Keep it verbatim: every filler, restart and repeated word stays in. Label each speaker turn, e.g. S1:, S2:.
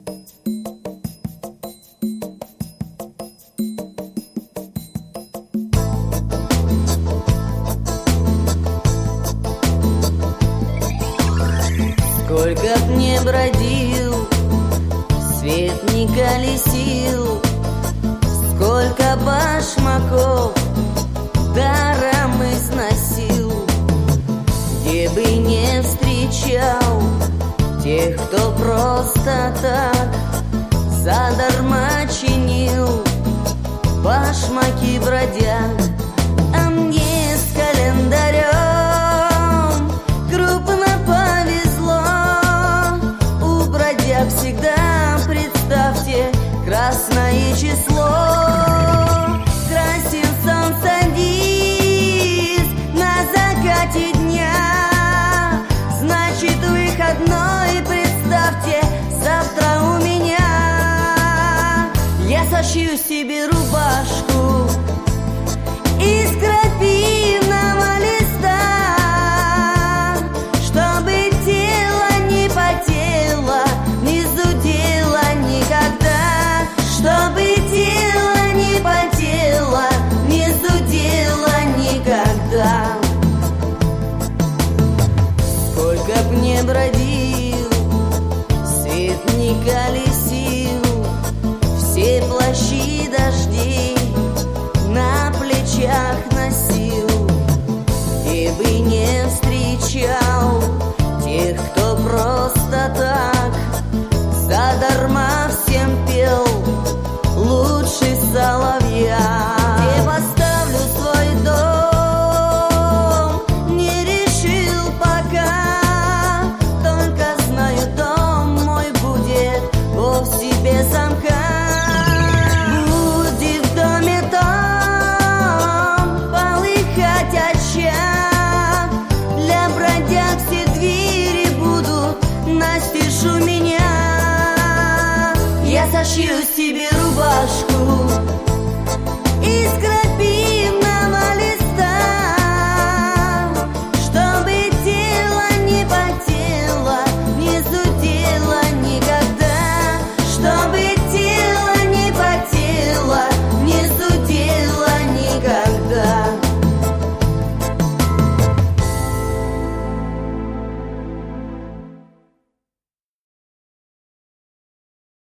S1: Сколько б не бродил, свет не колесил, сколько башмаков даром износил, где бы не встречал тех, кто просто так задарма чинил башмаки бродяг. А мне с календарем крупно повезло, у бродяг всегда, представьте, красное число. Красен солнце диск на закате дня, значит выходной, представьте, завтра у меня. Я сошью себе рубашку из крапивного листа, чтобы тело не потело, не зудело никогда, чтобы тело не потело, не зудело никогда. Сколько б не бродил, свет не колесил, все плащи дождей на плечах носил, где бы не встречал тех, кто просто так задарма всем пел лучше соловья. Где поставлю свой дом, не решил пока, только знаю, дом мой будет вовсе без замка. Будет в доме том полыхать очаг, для бродяг все двери будут настежь у меня. Я сошью себе рубашку